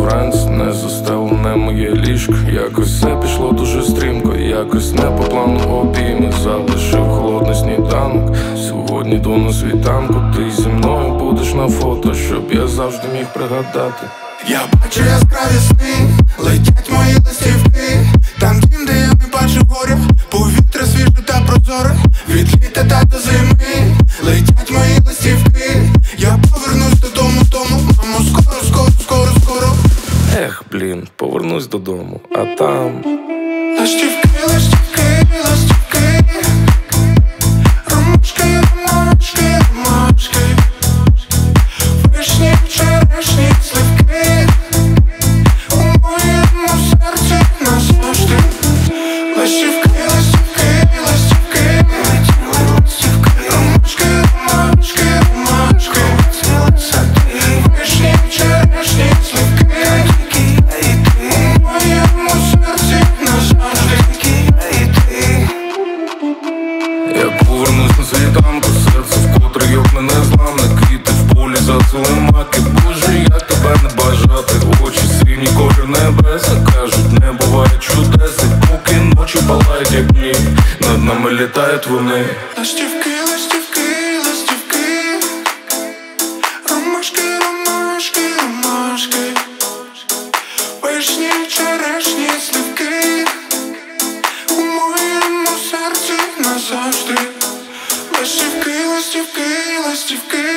вранці, не застелене моє ліжко. Якось все пішло дуже стрімко, якось не по плану обійми. Залишив холодний сніданок, сьогодні йду на світанку. Ти зі мною будеш на фото, щоб я завжди міг пригадати. Я бачу яскраві сни, летять мої листівки. Там дім, де я не бачу горя, повітря свіже та прозоре. Від літа та до зими летять мої листівки. Я повернусь додому, мамо, скоро. Ех, блін, повернусь додому, а там листівки, ромашки, вишні, черешні, сливки. У моєму серці назавжди. Листівки, ромашки, вишні, черешні, сливки. У моєму серці назавжди. я повернусь на світанку, серце вкотре йопне незламне. Квіти в полі зацвіли маки. Боже, як тебе не бажати. Очі сині, колір небеса. Кажуть, не буває чудес, і поки ночі палають, як дні, над нами літають вони. Листівки, ромашки, вишні, черешні, сливки. У моєму серці назавжди. Листівки,